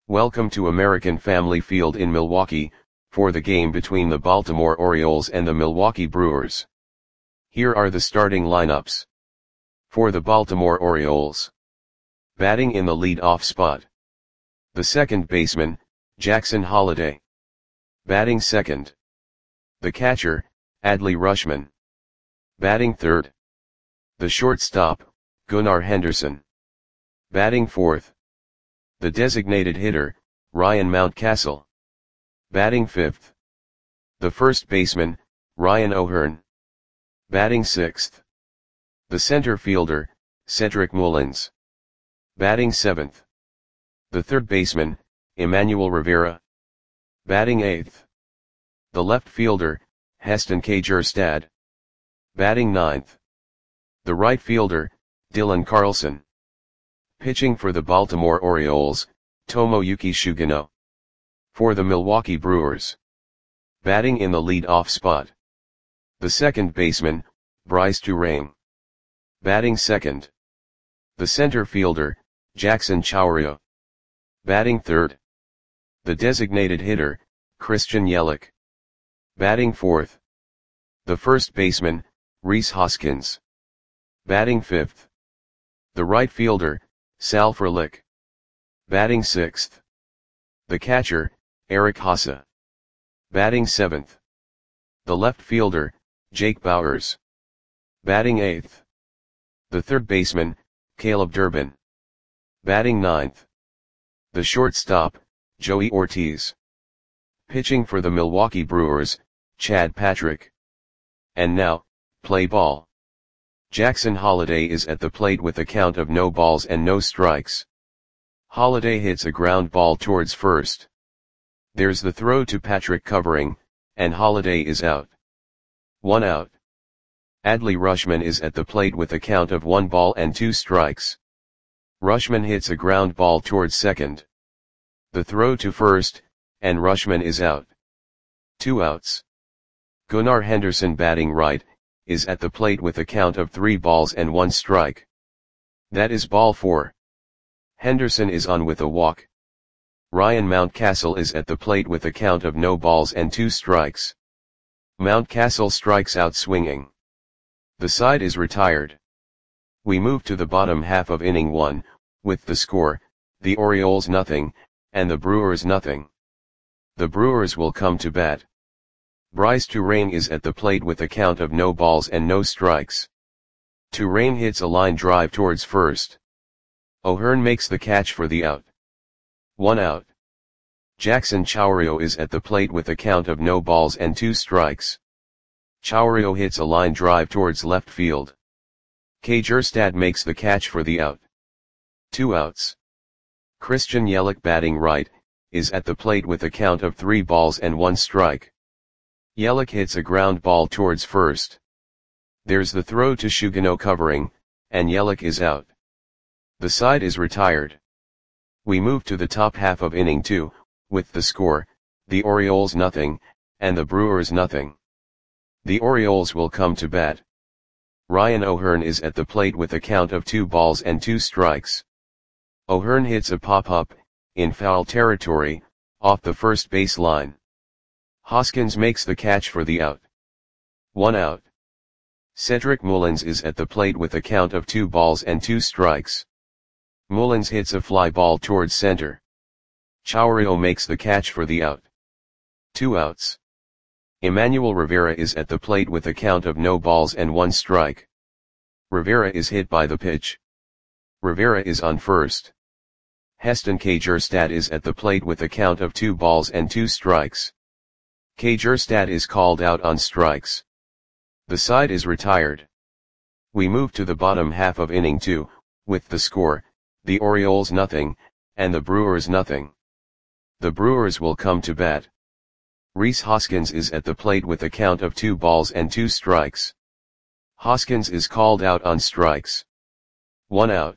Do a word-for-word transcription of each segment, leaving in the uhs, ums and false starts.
Welcome to American Family Field in Milwaukee, for the game between the Baltimore Orioles and the Milwaukee Brewers. Here are the starting lineups. For the Baltimore Orioles. Batting in the lead-off spot. The second baseman, Jackson Holliday. Batting second. The catcher, Adley Rutschman. Batting third. The shortstop, Gunnar Henderson. Batting fourth. The designated hitter, Ryan Mountcastle. Batting fifth. The first baseman, Ryan O'Hearn. Batting sixth. The center fielder, Cedric Mullins. Batting seventh. The third baseman, Emmanuel Rivera. Batting eighth. The left fielder, Heston Kjerstad. Batting ninth. The right fielder, Dylan Carlson. Pitching for the Baltimore Orioles, Tomoyuki Sugino. For the Milwaukee Brewers. Batting in the lead-off spot. The second baseman, Brice Turang. Batting second. The center fielder, Jackson Chourio. Batting third. The designated hitter, Christian Yelich. Batting fourth. The first baseman, Rhys Hoskins. Batting fifth. The right fielder, Sal Frelick. Batting sixth. The catcher, Eric Haase. Batting seventh. The left fielder, Jake Bauers. Batting eighth. The third baseman, Caleb Durbin. Batting ninth. The shortstop, Joey Ortiz. Pitching for the Milwaukee Brewers, Chad Patrick. And now, play ball. Jackson Holliday is at the plate with a count of no balls and no strikes. Holliday hits a ground ball towards first. There's the throw to Patrick covering, and Holliday is out. One out. Adley Rutschman is at the plate with a count of one ball and two strikes. Rutschman hits a ground ball towards second. The throw to first, and Rutschman is out. Two outs. Gunnar Henderson, batting right, is at the plate with a count of three balls and one strike. That is ball four. Henderson is on with a walk. Ryan Mountcastle is at the plate with a count of no balls and two strikes. Mountcastle strikes out swinging. The side is retired. We move to the bottom half of inning one, with the score, the Orioles nothing, and the Brewers nothing. The Brewers will come to bat. Brice Turang is at the plate with a count of no balls and no strikes. Turang hits a line drive towards first. O'Hearn makes the catch for the out. One out. Jackson Chourio is at the plate with a count of no balls and two strikes. Chourio hits a line drive towards left field. Kjerstad makes the catch for the out. Two outs. Christian Yelich, batting right, is at the plate with a count of three balls and one strike. Yelich hits a ground ball towards first. There's the throw to Sugino covering, and Yelich is out. The side is retired. We move to the top half of inning two, with the score, the Orioles nothing, and the Brewers nothing. The Orioles will come to bat. Ryan O'Hearn is at the plate with a count of two balls and two strikes. O'Hearn hits a pop-up, in foul territory, off the first base line. Hoskins makes the catch for the out. One out. Cedric Mullins is at the plate with a count of two balls and two strikes. Mullins hits a fly ball towards center. Chourio makes the catch for the out. Two outs. Emmanuel Rivera is at the plate with a count of no balls and one strike. Rivera is hit by the pitch. Rivera is on first. Heston Kjerstad is at the plate with a count of two balls and two strikes. Kjerstad is called out on strikes. The side is retired. We move to the bottom half of inning two, with the score, the Orioles nothing, and the Brewers nothing. The Brewers will come to bat. Rhys Hoskins is at the plate with a count of two balls and two strikes. Hoskins is called out on strikes. One out.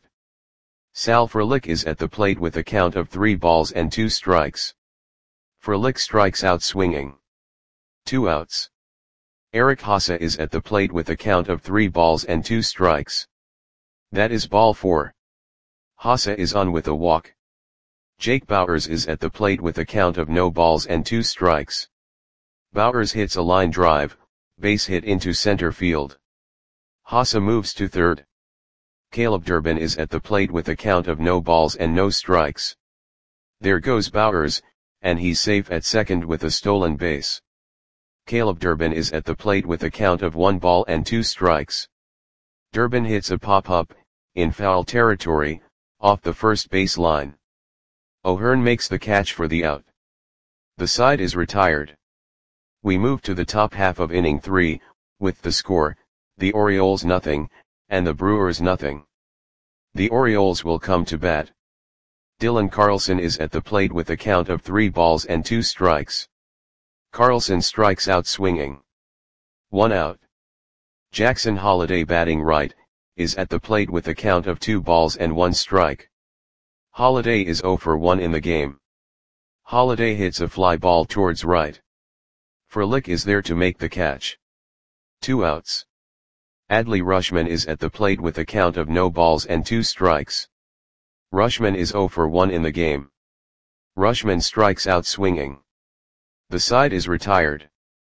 Sal Frelick is at the plate with a count of three balls and two strikes. Frelick strikes out swinging. Two outs. Eric Haase is at the plate with a count of three balls and two strikes. That is ball four. Haase is on with a walk. Jake Bauers is at the plate with a count of no balls and two strikes. Bauers hits a line drive, base hit into center field. Haase moves to third. Caleb Durbin is at the plate with a count of no balls and no strikes. There goes Bauers, and he's safe at second with a stolen base. Caleb Durbin is at the plate with a count of one ball and two strikes. Durbin hits a pop-up, in foul territory, off the first base line. O'Hearn makes the catch for the out. The side is retired. We move to the top half of inning three, with the score, the Orioles nothing, and the Brewers nothing. The Orioles will come to bat. Dylan Carlson is at the plate with a count of three balls and two strikes. Carlson strikes out swinging. One out. Jackson Holliday, batting right, is at the plate with a count of two balls and one strike. Holliday is oh for one in the game. Holliday hits a fly ball towards right. Frelick is there to make the catch. Two outs. Adley Rutschman is at the plate with a count of no balls and two strikes. Rutschman is oh for one in the game. Rutschman strikes out swinging. The side is retired.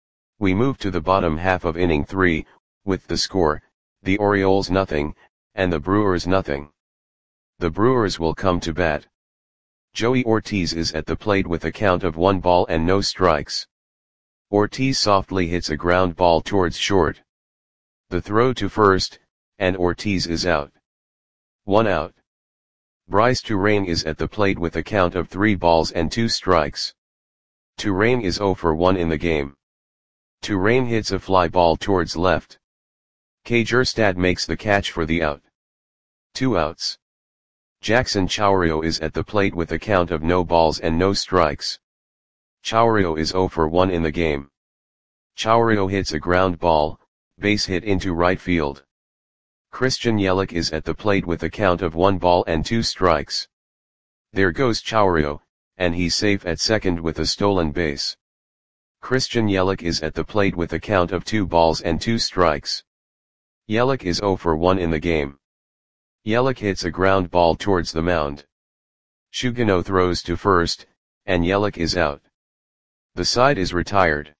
We move to the bottom half of inning three, with the score, the Orioles nothing, and the Brewers nothing. The Brewers will come to bat. Joey Ortiz is at the plate with a count of one ball and no strikes. Ortiz softly hits a ground ball towards short. The throw to first, and Ortiz is out. One out. Bryce Turang is at the plate with a count of three balls and two strikes. Turang is oh for one in the game. Turang hits a fly ball towards left. Kjerstad makes the catch for the out. Two outs. Jackson Chourio is at the plate with a count of no balls and no strikes. Chourio is oh for one in the game. Chourio hits a ground ball, base hit into right field. Christian Yelich is at the plate with a count of one ball and two strikes. There goes Chourio, and he's safe at second with a stolen base. Christian Yelich is at the plate with a count of two balls and two strikes. Yelich is oh for one in the game. Yelich hits a ground ball towards the mound. Shugano throws to first, and Yelich is out. The side is retired.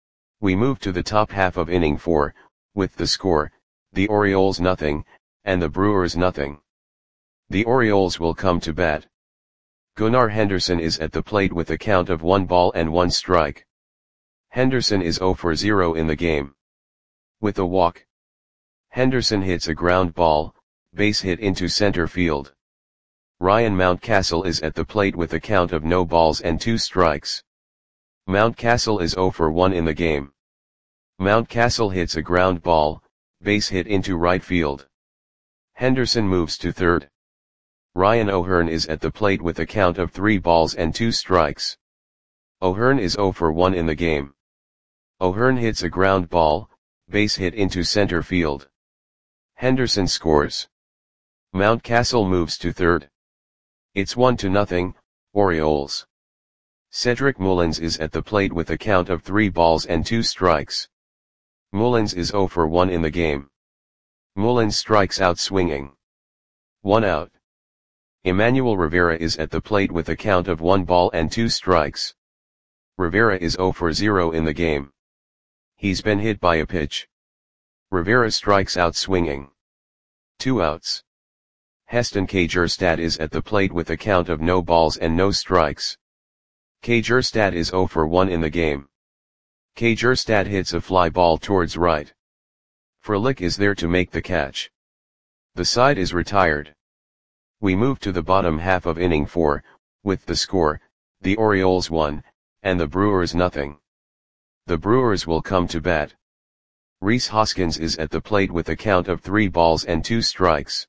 We move to the top half of inning four, with the score, the Orioles nothing, and the Brewers nothing. The Orioles will come to bat. Gunnar Henderson is at the plate with a count of one ball and one strike. Henderson is oh for zero in the game. With a walk. Henderson hits a ground ball, base hit into center field. Ryan Mountcastle is at the plate with a count of no balls and two strikes. Mountcastle is oh for one in the game. Mountcastle hits a ground ball, base hit into right field. Henderson moves to third. Ryan O'Hearn is at the plate with a count of three balls and two strikes. O'Hearn is oh for one in the game. O'Hearn hits a ground ball, base hit into center field. Henderson scores. Mountcastle moves to third. It's one to nothing, Orioles. Cedric Mullins is at the plate with a count of three balls and two strikes. Mullins is oh for one in the game. Mullins strikes out swinging. One out. Emmanuel Rivera is at the plate with a count of one ball and two strikes. Rivera is oh for zero in the game. He's been hit by a pitch. Rivera strikes out swinging. Two outs. Heston Kjerstad is at the plate with a count of no balls and no strikes. Kjerstad is oh for one in the game. Kjerstad hits a fly ball towards right. Frelick is there to make the catch. The side is retired. We move to the bottom half of inning four, with the score, the Orioles one, and the Brewers nothing. The Brewers will come to bat. Rhys Hoskins is at the plate with a count of three balls and two strikes.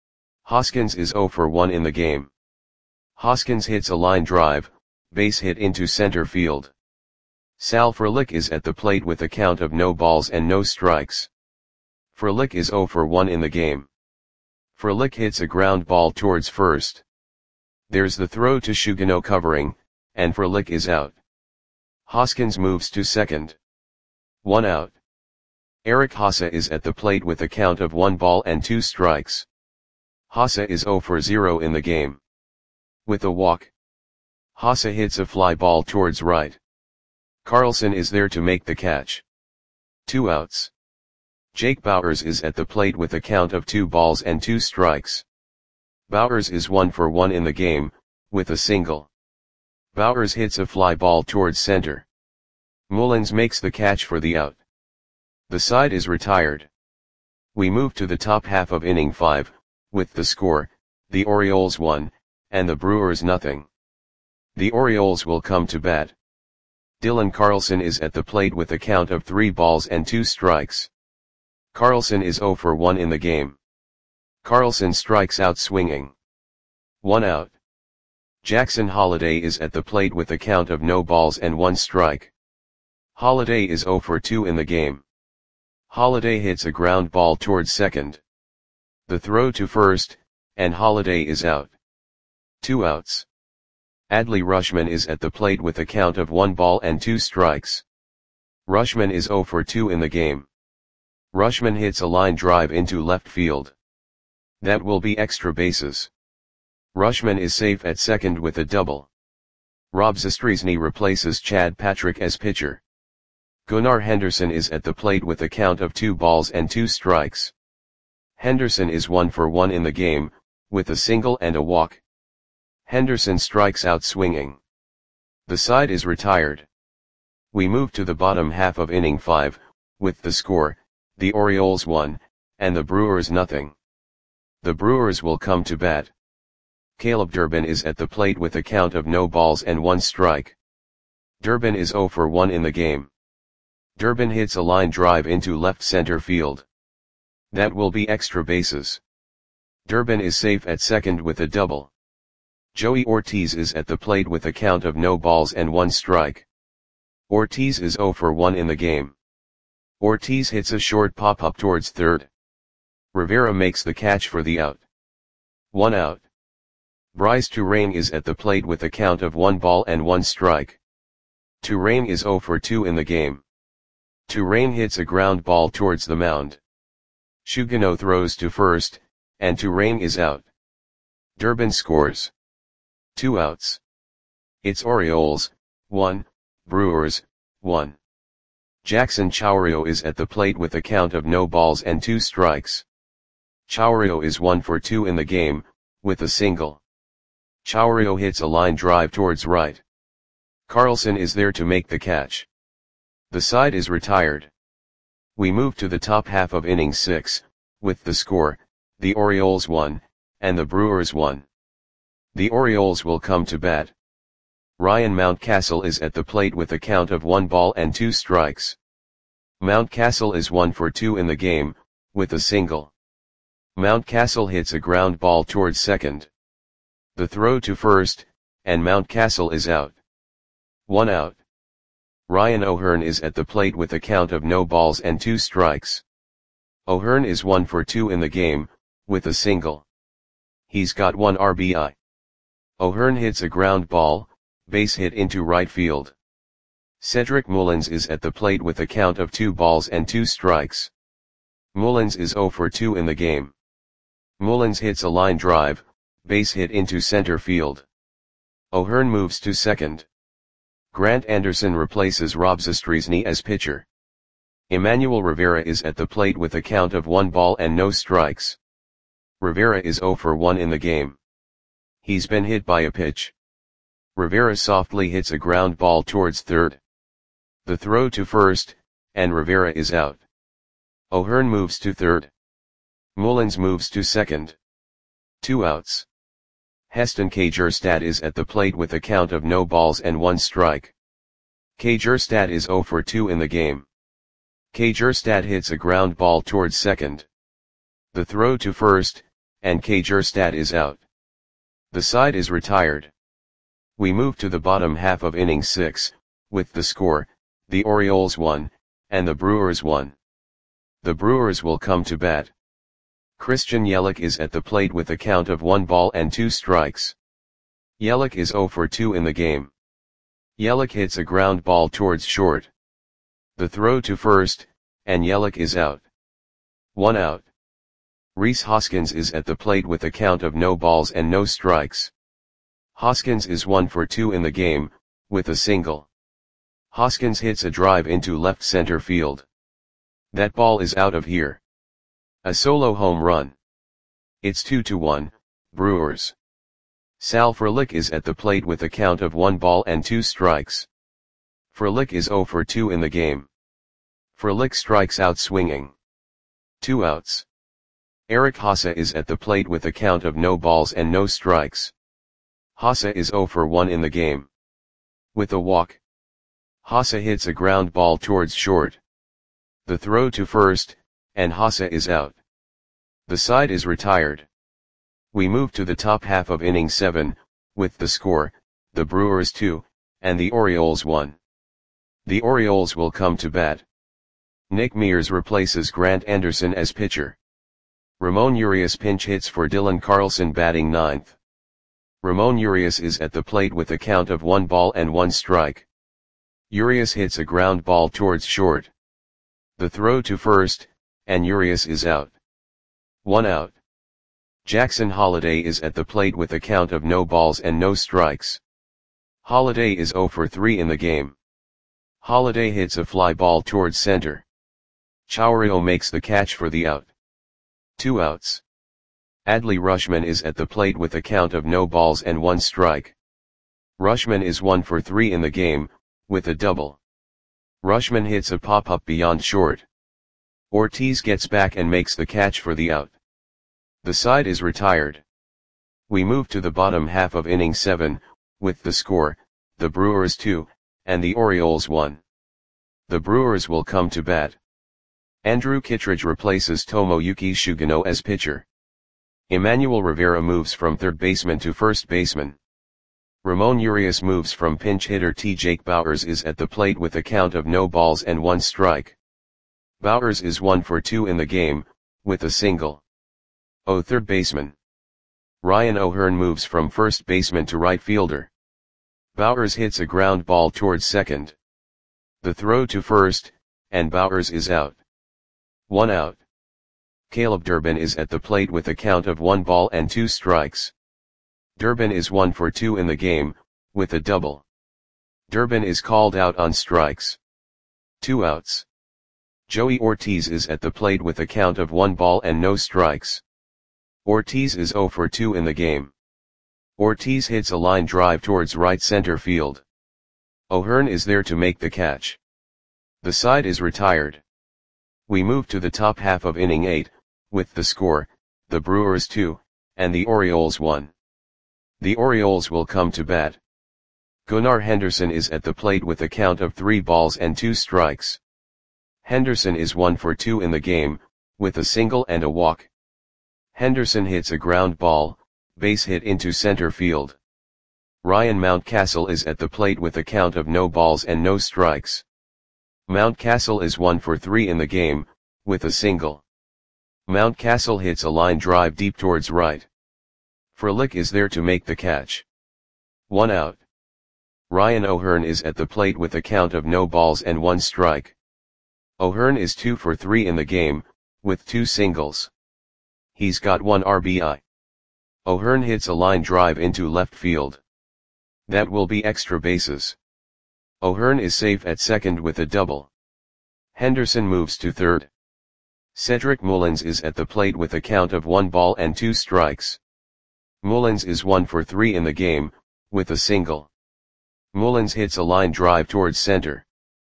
Hoskins is oh for one in the game. Hoskins hits a line drive, base hit into center field. Sal Frelick is at the plate with a count of no balls and no strikes. Frelick is oh for one in the game. Frelick hits a ground ball towards first. There's the throw to Shugano covering, and Frelick is out. Hoskins moves to second. One out. Eric Haase is at the plate with a count of one ball and two strikes. Haase is oh for zero in the game. With a walk. Haase hits a fly ball towards right. Carlson is there to make the catch. Two outs. Jake Bauers is at the plate with a count of two balls and two strikes. Bauers is one for one in the game, with a single. Bauers hits a fly ball towards center. Mullins makes the catch for the out. The side is retired. We move to the top half of inning five, with the score, the Orioles one, and the Brewers nothing. The Orioles will come to bat. Dylan Carlson is at the plate with a count of three balls and two strikes. Carlson is zero for one in the game. Carlson strikes out swinging. One out. Jackson Holliday is at the plate with a count of no balls and one strike. Holliday is zero for two in the game. Holliday hits a ground ball towards second. The throw to first, and Holliday is out. Two outs. Adley Rutschman is at the plate with a count of one ball and two strikes. Rutschman is zero for two in the game. Rutschman hits a line drive into left field. That will be extra bases. Rutschman is safe at second with a double. Rob Zastryzny replaces Chad Patrick as pitcher. Gunnar Henderson is at the plate with a count of two balls and two strikes. Henderson is one for one in the game, with a single and a walk. Henderson strikes out swinging. The side is retired. We move to the bottom half of inning five, with the score, the Orioles one, and the Brewers nothing. The Brewers will come to bat. Caleb Durbin is at the plate with a count of no balls and one strike. Durbin is zero for one in the game. Durbin hits a line drive into left center field. That will be extra bases. Durbin is safe at second with a double. Joey Ortiz is at the plate with a count of no balls and one strike. Ortiz is zero for one in the game. Ortiz hits a short pop-up towards third. Rivera makes the catch for the out. One out. Bryce Turang is at the plate with a count of one ball and one strike. Turang is zero for two in the game. Turang hits a ground ball towards the mound. Shugano throws to first, and Turang is out. Durbin scores. Two outs. It's Orioles, one, Brewers, one. Jackson Chourio is at the plate with a count of no balls and two strikes. Chourio is one for two in the game, with a single. Chourio hits a line drive towards right. Carlson is there to make the catch. The side is retired. We move to the top half of inning six, with the score, the Orioles one, and the Brewers one. The Orioles will come to bat. Ryan Mountcastle is at the plate with a count of one ball and two strikes. Mountcastle is one for two in the game, with a single. Mountcastle hits a ground ball towards second. The throw to first, and Mountcastle is out. One out. Ryan O'Hearn is at the plate with a count of no balls and two strikes. O'Hearn is one for two in the game, with a single. He's got one R B I. O'Hearn hits a ground ball, base hit into right field. Cedric Mullins is at the plate with a count of two balls and two strikes. Mullins is zero for two in the game. Mullins hits a line drive, base hit into center field. O'Hearn moves to second. Grant Anderson replaces Rob Zastryzny as pitcher. Emmanuel Rivera is at the plate with a count of one ball and no strikes. Rivera is zero for one in the game. He's been hit by a pitch. Rivera softly hits a ground ball towards third. The throw to first, and Rivera is out. O'Hearn moves to third. Mullins moves to second. Two outs. Heston Kjerstad is at the plate with a count of no balls and one strike. Kjerstad is zero for two in the game. Kjerstad hits a ground ball towards second. The throw to first, and Kjerstad is out. The side is retired. We move to the bottom half of inning six, with the score, the Orioles one, and the Brewers one. The Brewers will come to bat. Christian Yelich is at the plate with a count of one ball and two strikes. Yelich is zero for two in the game. Yelich hits a ground ball towards short. The throw to first, and Yelich is out. One out. Rhys Hoskins is at the plate with a count of no balls and no strikes. Hoskins is one for two in the game, with a single. Hoskins hits a drive into left center field. That ball is out of here. A solo home run. It's two to one, Brewers. Sal Frelick is at the plate with a count of one ball and two strikes. Frelick is zero for two in the game. Frelick strikes out swinging. Two outs. Eric Haase is at the plate with a count of no balls and no strikes. Haase is zero for one in the game. With a walk. Haase hits a ground ball towards short. The throw to first, and Haase is out. The side is retired. We move to the top half of inning seven, with the score, the Brewers two, and the Orioles one. The Orioles will come to bat. Nick Mears replaces Grant Anderson as pitcher. Ramon Urias pinch hits for Dylan Carlson batting ninth. Ramon Urias is at the plate with a count of one ball and one strike. Urias hits a ground ball towards short. The throw to first, and Urias is out. One out. Jackson Holliday is at the plate with a count of no balls and no strikes. Holliday is zero for three in the game. Holliday hits a fly ball towards center. Chourio makes the catch for the out. Two outs. Adley Rutschman is at the plate with a count of no balls and one strike. Rutschman is one for three in the game, with a double. Rutschman hits a pop-up beyond short. Ortiz gets back and makes the catch for the out. The side is retired. We move to the bottom half of inning seven, with the score, the Brewers two, and the Orioles one. The Brewers will come to bat. Andrew Kittredge replaces Tomoyuki Sugano as pitcher. Emmanuel Rivera moves from third baseman to first baseman. Ramon Urias moves from pinch hitter T. Jake Bauers is at the plate with a count of no balls and one strike. Bauers is one for two in the game, with a single. Oh, third baseman. Ryan O'Hearn moves from first baseman to right fielder. Bauers hits a ground ball towards second. The throw to first, and Bauers is out. One out. Caleb Durbin is at the plate with a count of one ball and two strikes. Durbin is one for two in the game, with a double. Durbin is called out on strikes. Two outs. Joey Ortiz is at the plate with a count of one ball and no strikes. Ortiz is zero for two in the game. Ortiz hits a line drive towards right center field. O'Hearn is there to make the catch. The side is retired. We move to the top half of inning eight, with the score, the Brewers two, and the Orioles one. The Orioles will come to bat. Gunnar Henderson is at the plate with a count of three balls and two strikes. Henderson is one for two in the game, with a single and a walk. Henderson hits a ground ball, base hit into center field. Ryan Mountcastle is at the plate with a count of no balls and no strikes. Mountcastle is one for three in the game, with a single. Mountcastle hits a line drive deep towards right. Frelick is there to make the catch. One out. Ryan O'Hearn is at the plate with a count of no balls and one strike. O'Hearn is two for three in the game, with two singles. He's got one R B I. O'Hearn hits a line drive into left field. That will be extra bases. O'Hearn is safe at second with a double. Henderson moves to third. Cedric Mullins is at the plate with a count of one ball and two strikes. Mullins is one for three in the game, with a single. Mullins hits a line drive towards center.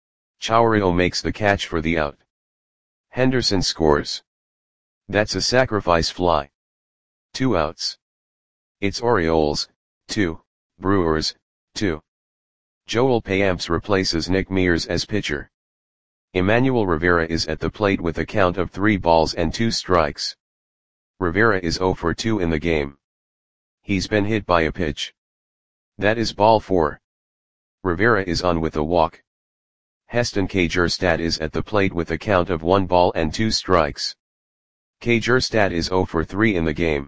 Chourio makes the catch for the out. Henderson scores. That's a sacrifice fly. Two outs. It's Orioles, two, Brewers, two. Joel Payamps replaces Nick Mears as pitcher. Emmanuel Rivera is at the plate with a count of three balls and two strikes. Rivera is zero for two in the game. He's been hit by a pitch. That is ball four. Rivera is on with a walk. Heston Kjerstad is at the plate with a count of one ball and two strikes. Kjerstad is zero for three in the game.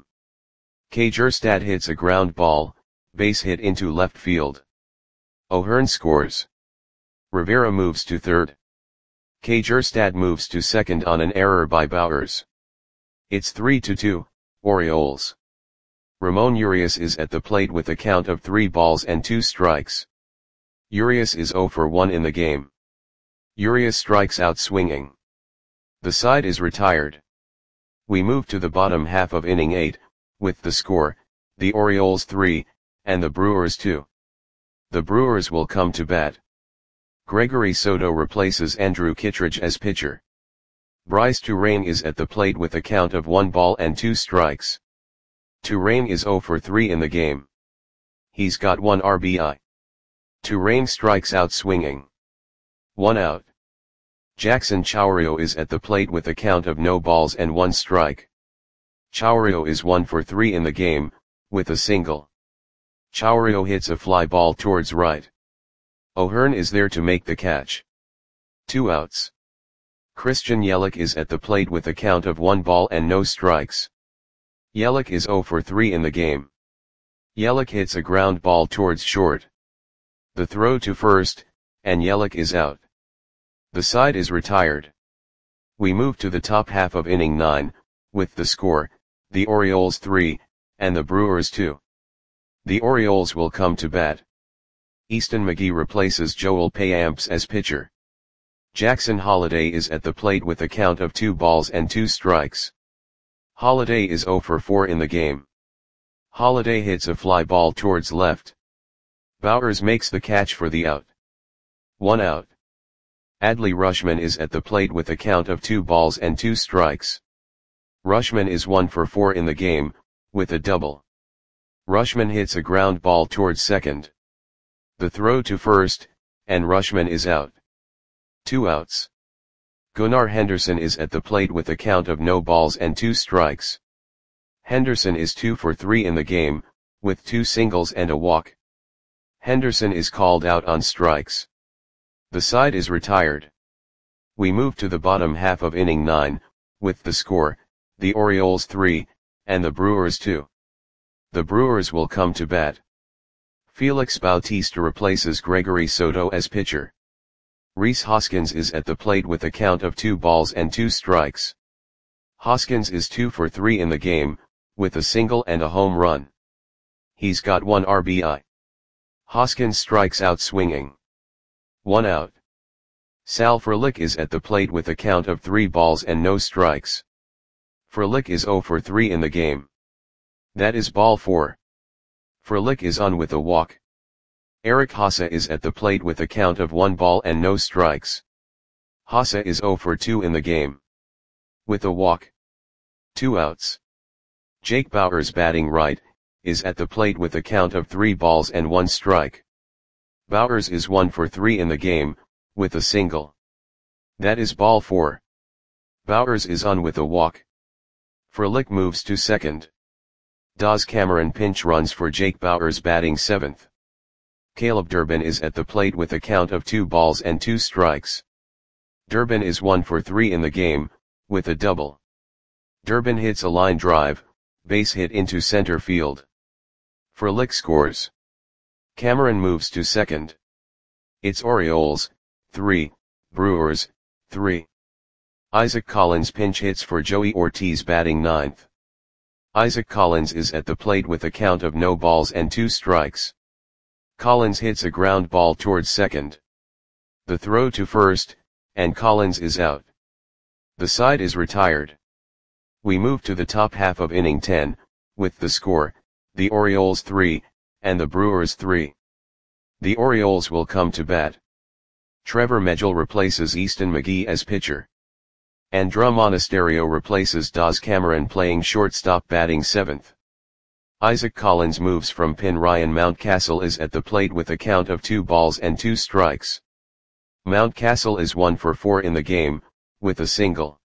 Kjerstad hits a ground ball, base hit into left field. O'Hearn scores. Rivera moves to third. Kjerstad moves to second on an error by Bauers. It's three to two, Orioles. Ramon Urias is at the plate with a count of three balls and two strikes. Urias is zero for one in the game. Urias strikes out swinging. The side is retired. We move to the bottom half of inning eight, with the score, the Orioles three, and the Brewers two. The Brewers will come to bat. Gregory Soto replaces Andrew Kittredge as pitcher. Bryce Turang is at the plate with a count of one ball and two strikes. Turang is zero for three in the game. He's got one R B I. Turang strikes out swinging. One out. Jackson Chourio is at the plate with a count of no balls and one strike. Chourio is one for three in the game, with a single. Chourio hits a fly ball towards right. O'Hearn is there to make the catch. Two outs. Christian Yelich is at the plate with a count of one ball and no strikes. Yelich is zero for three in the game. Yelich hits a ground ball towards short. The throw to first, and Yelich is out. The side is retired. We move to the top half of inning nine, with the score, the Orioles three, and the Brewers two. The Orioles will come to bat. Easton McGee replaces Joel Payamps as pitcher. Jackson Holliday is at the plate with a count of two balls and two strikes. Holliday is zero for four in the game. Holliday hits a fly ball towards left. Bowers makes the catch for the out. One out. Adley Rutschman is at the plate with a count of two balls and two strikes. Rutschman is one for four in the game, with a double. Rutschman hits a ground ball towards second. The throw to first, and Rutschman is out. Two outs. Gunnar Henderson is at the plate with a count of no balls and two strikes. Henderson is two for three in the game, with two singles and a walk. Henderson is called out on strikes. The side is retired. We move to the bottom half of inning nine, with the score, the Orioles three, and the Brewers two. The Brewers will come to bat. Felix Bautista replaces Gregory Soto as pitcher. Rhys Hoskins is at the plate with a count of two balls and two strikes. Hoskins is two for three in the game, with a single and a home run. He's got one R B I. Hoskins strikes out swinging. One out. Sal Frelick is at the plate with a count of three balls and no strikes. Frelick is zero for three in the game. That is ball four. Frelick is on with a walk. Eric Haase is at the plate with a count of one ball and no strikes. Haase is zero for two in the game. With a walk. Two outs. Jake Bauers, batting right, is at the plate with a count of three balls and one strike. Bauers is one for three in the game, with a single. That is ball four. Bauers is on with a walk. Frelick moves to second. Daz Cameron pinch runs for Jake Bauers, batting seventh. Caleb Durbin is at the plate with a count of two balls and two strikes. Durbin is one for three in the game, with a double. Durbin hits a line drive, base hit into center field. Frelick scores. Cameron moves to second. It's Orioles, three, Brewers, three. Isaac Collins pinch hits for Joey Ortiz, batting ninth. Isaac Collins is at the plate with a count of no balls and two strikes. Collins hits a ground ball towards second. The throw to first, and Collins is out. The side is retired. We move to the top half of inning ten, with the score, the Orioles three, and the Brewers three. The Orioles will come to bat. Trevor Megill replaces Easton McGee as pitcher. Andruw Monasterio replaces Daz Cameron, playing shortstop, batting seventh. Isaac Collins moves from pin. Ryan Mountcastle is at the plate with a count of two balls and two strikes. Mountcastle is one for four in the game, with a single.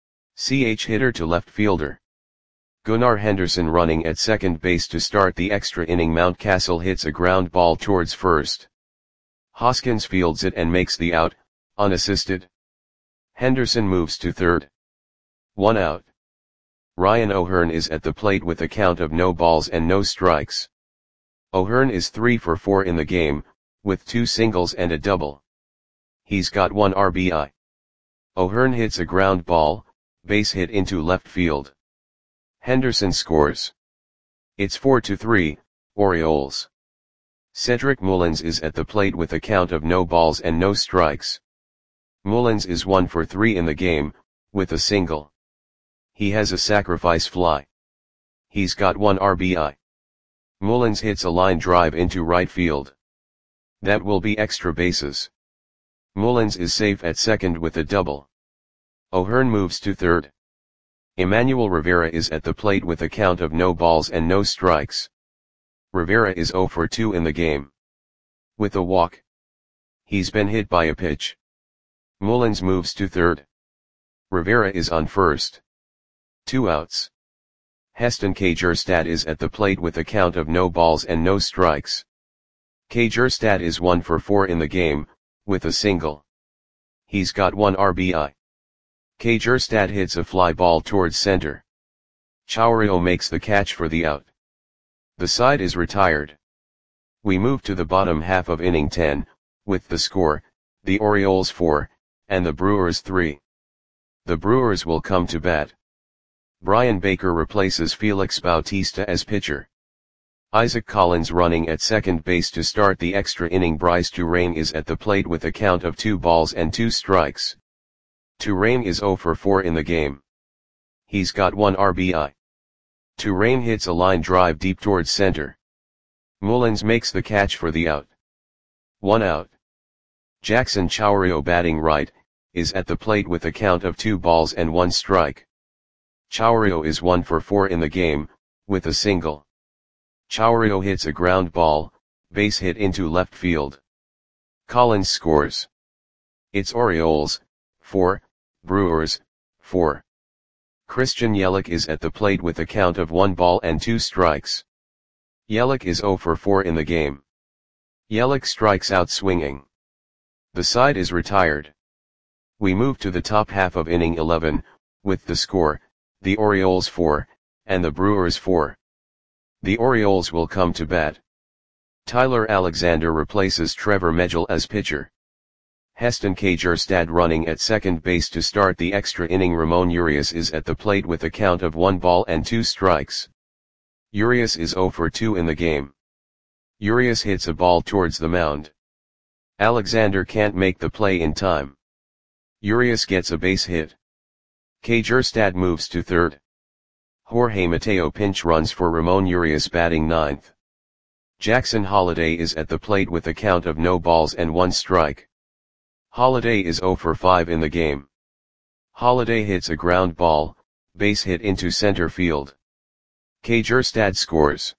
C H hitter to left fielder. Gunnar Henderson running at second base to start the extra inning. Mountcastle hits a ground ball towards first. Hoskins fields it and makes the out, unassisted. Henderson moves to third. One out. Ryan O'Hearn is at the plate with a count of no balls and no strikes. O'Hearn is three for four in the game, with two singles and a double. He's got one R B I. O'Hearn hits a ground ball, base hit into left field. Henderson scores. It's four to three, Orioles. Cedric Mullins is at the plate with a count of no balls and no strikes. Mullins is one for three in the game, with a single. He has a sacrifice fly. He's got one R B I. Mullins hits a line drive into right field. That will be extra bases. Mullins is safe at second with a double. O'Hearn moves to third. Emmanuel Rivera is at the plate with a count of no balls and no strikes. Rivera is zero for two in the game. With a walk. He's been hit by a pitch. Mullins moves to third. Rivera is on first. Two outs. Heston Kjerstad is at the plate with a count of no balls and no strikes. Kjerstad is one for four in the game, with a single. He's got one R B I. Kjerstad hits a fly ball towards center. Chourio makes the catch for the out. The side is retired. We move to the bottom half of inning ten, with the score, the Orioles four, and the Brewers three. The Brewers will come to bat. Brian Baker replaces Felix Bautista as pitcher. Isaac Collins running at second base to start the extra inning. Bryce Turang is at the plate with a count of two balls and two strikes. Turang is zero for four in the game. He's got one R B I. Turang hits a line drive deep towards center. Mullins makes the catch for the out. One out. Jackson Chourio, batting right, is at the plate with a count of two balls and one strike. Chourio is one for four in the game, with a single. Chourio hits a ground ball, base hit into left field. Collins scores. It's Orioles, four, Brewers, four. Christian Yelich is at the plate with a count of one ball and two strikes. Yelich is zero for four in the game. Yelich strikes out swinging. The side is retired. We move to the top half of inning eleven, with the score, the Orioles four, and the Brewers four. The Orioles will come to bat. Tyler Alexander replaces Trevor Megill as pitcher. Heston Kjerstad running at second base to start the extra inning. Ramon Urias is at the plate with a count of one ball and two strikes. Urias is zero for two in the game. Urias hits a ball towards the mound. Alexander can't make the play in time. Urias gets a base hit. Kjerstad moves to third. Jorge Mateo pinch runs for Ramon Urias, batting ninth. Jackson Holliday is at the plate with a count of no balls and one strike. Holliday is zero for five in the game. Holliday hits a ground ball, base hit into center field. Kjerstad scores.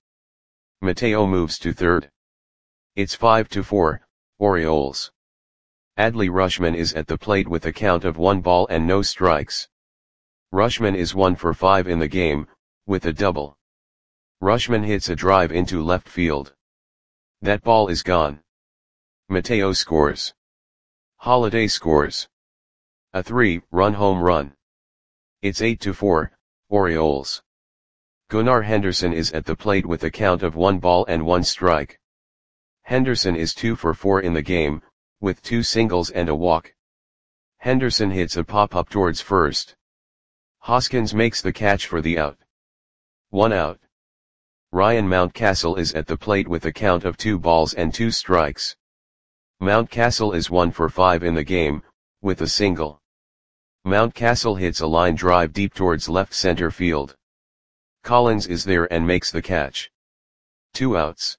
Mateo moves to third. It's five to four, Orioles. Adley Rutschman is at the plate with a count of one ball and no strikes. Rutschman is one for five in the game, with a double. Rutschman hits a drive into left field. That ball is gone. Mateo scores. Holliday scores. A three-run home run. It's eight to four, Orioles. Gunnar Henderson is at the plate with a count of one ball and one strike. Henderson is two for four in the game, with two singles and a walk. Henderson hits a pop-up towards first. Hoskins makes the catch for the out. One out. Ryan Mountcastle is at the plate with a count of two balls and two strikes. Mountcastle is one for five in the game, with a single. Mountcastle hits a line drive deep towards left center field. Collins is there and makes the catch. Two outs.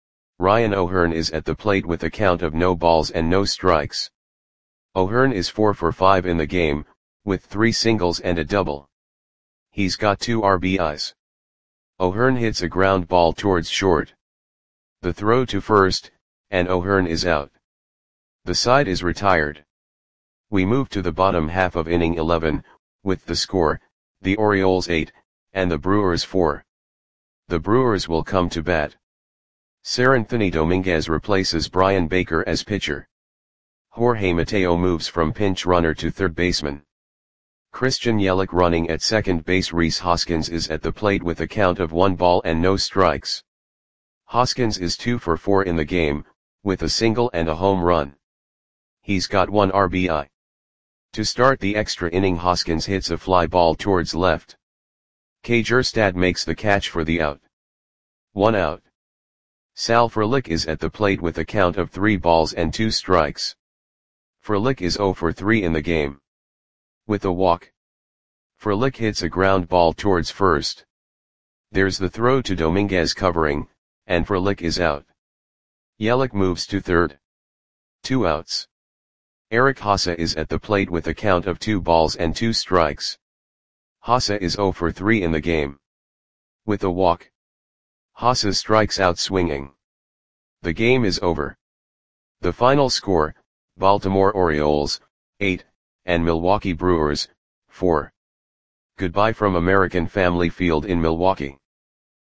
Ryan O'Hearn is at the plate with a count of no balls and no strikes. O'Hearn is four for five in the game, with three singles and a double. He's got two R B Is. O'Hearn hits a ground ball towards short. The throw to first, and O'Hearn is out. The side is retired. We move to the bottom half of inning eleven, with the score, the Orioles eight, and the Brewers four. The Brewers will come to bat. Seranthony Dominguez replaces Brian Baker as pitcher. Jorge Mateo moves from pinch runner to third baseman. Christian Yelich running at second base. Rhys Hoskins is at the plate with a count of one ball and no strikes. Hoskins is two for four in the game, with a single and a home run. He's got one R B I. To start the extra inning, Hoskins hits a fly ball towards left. Kjerstad makes the catch for the out. one out. Sal Frelick is at the plate with a count of three balls and two strikes. Frelick is zero for three in the game. With a walk, Frelick hits a ground ball towards first. There's the throw to Dominguez covering, and Frelick is out. Yelich moves to third. Two outs. Eric Haase is at the plate with a count of two balls and two strikes. Haase is zero for three in the game. With a walk, Haase strikes out swinging. The game is over. The final score, Baltimore Orioles, eight, and Milwaukee Brewers, four. Goodbye from American Family Field in Milwaukee.